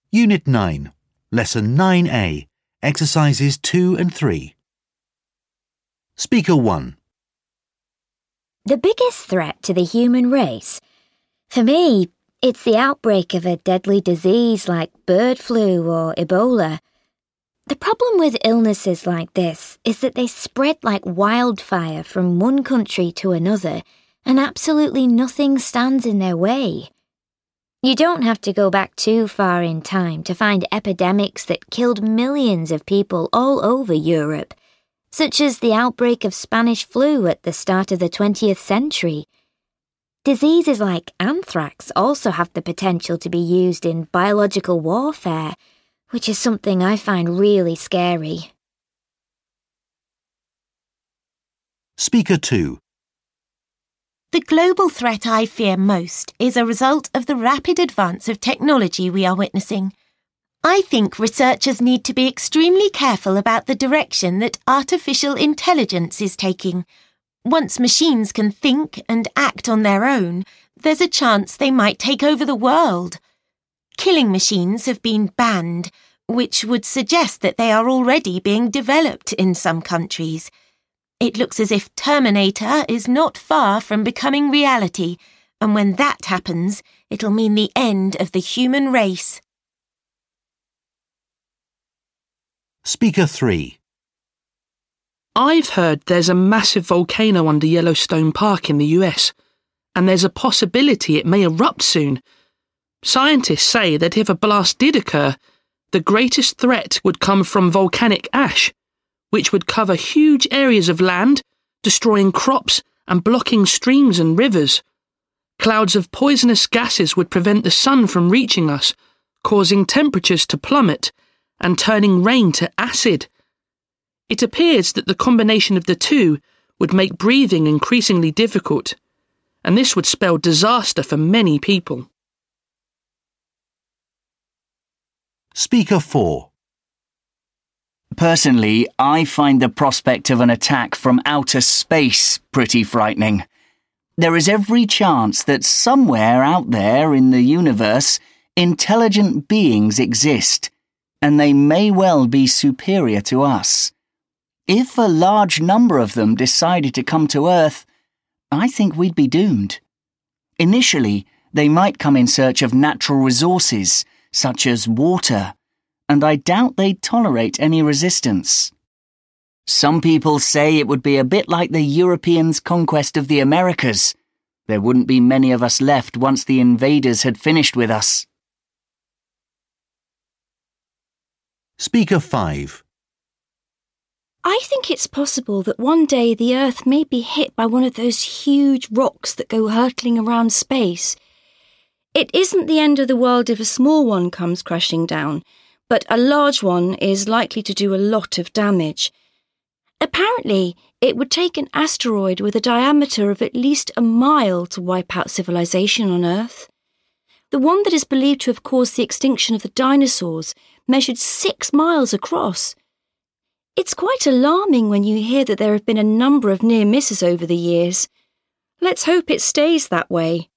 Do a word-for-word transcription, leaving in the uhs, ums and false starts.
Unit nine, Lesson nine A, Exercises two and three. Speaker one. The biggest threat to the human race? For me, it's the outbreak of a deadly disease like bird flu or Ebola. The problem with illnesses like this is that they spread like wildfire from one country to another, and absolutely nothing stands in their way. You don't have to go back too far in time to find epidemics that killed millions of people all over Europe, such as the outbreak of Spanish flu at the start of the twentieth century. Diseases like anthrax also have the potential to be used in biological warfare, which is something I find really scary. Speaker two. The global threat I fear most is a result of the rapid advance of technology we are witnessing. I think researchers need to be extremely careful about the direction that artificial intelligence is taking. Once machines can think and act on their own, there's a chance they might take over the world. Killing machines have been banned, which would suggest that they are already being developed in some countries. It looks as if Terminator is not far from becoming reality, and when that happens, it'll mean the end of the human race. Speaker three. I've heard there's a massive volcano under Yellowstone Park in the U S, and there's a possibility it may erupt soon. Scientists say that if a blast did occur, the greatest threat would come from volcanic ash, which would cover huge areas of land, destroying crops and blocking streams and rivers. Clouds of poisonous gases would prevent the sun from reaching us, causing temperatures to plummet and turning rain to acid. It appears that the combination of the two would make breathing increasingly difficult, and this would spell disaster for many people. Speaker four. Personally, I find the prospect of an attack from outer space pretty frightening. There is every chance that somewhere out there in the universe, intelligent beings exist, and they may well be superior to us. If a large number of them decided to come to Earth, I think we'd be doomed. Initially, they might come in search of natural resources, such as water, and I doubt they'd tolerate any resistance. Some people say it would be a bit like the Europeans' conquest of the Americas. There wouldn't be many of us left once the invaders had finished with us. Speaker five. I think it's possible that one day the Earth may be hit by one of those huge rocks that go hurtling around space. It isn't the end of the world if a small one comes crashing down, but a large one is likely to do a lot of damage. Apparently, it would take an asteroid with a diameter of at least a mile to wipe out civilization on Earth. The one that is believed to have caused the extinction of the dinosaurs measured six miles across. It's quite alarming when you hear that there have been a number of near misses over the years. Let's hope it stays that way.